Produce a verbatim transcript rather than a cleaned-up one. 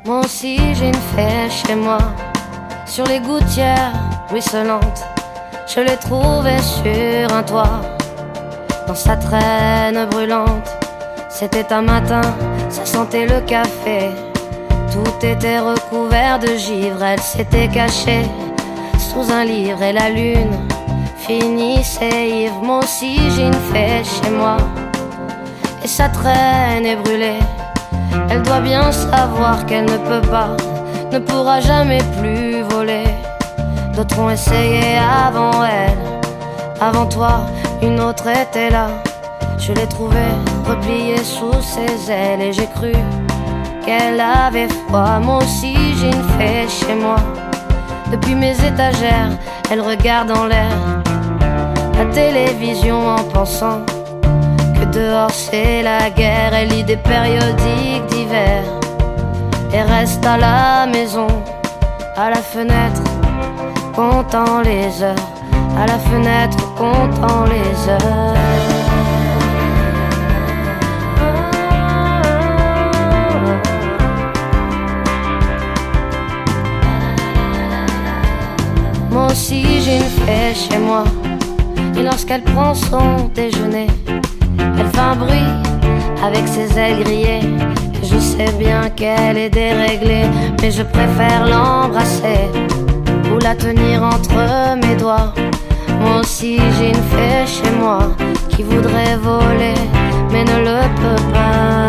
Moi aussi j'ai une fée chez moi, sur les gouttières ruisselantes. Je l'ai trouvée sur un toit, dans sa traîne brûlante. C'était un matin, ça sentait le café. Tout était recouvert de givre. Elle s'était cachée sous un livre et la lune finissait ivre. Moi aussi j'ai une fée chez moi, et sa traîne est brûlée. Elle doit bien savoir qu'elle ne peut pas, ne pourra jamais plus voler. D'autres ont essayé avant elle, avant toi, une autre était là. Je l'ai trouvée repliée sous ses ailes et j'ai cru qu'elle avait froid. Moi aussi j'ai une fée chez moi, depuis mes étagères, elle regarde en l'air la télévision en pensant que dehors c'est la guerre. Elle lit des périodiques d'hiver et reste à la maison, à la fenêtre, comptant les heures, à la fenêtre, comptant les heures. Moi aussi j'ai une fée chez moi, et lorsqu'elle prend son déjeuner, elle fait un bruit avec ses ailes grillées. Et je sais bien qu'elle est déréglée, mais je préfère l'embrasser ou la tenir entre mes doigts. Moi aussi j'ai une fée chez moi qui voudrait voler mais ne le peut pas.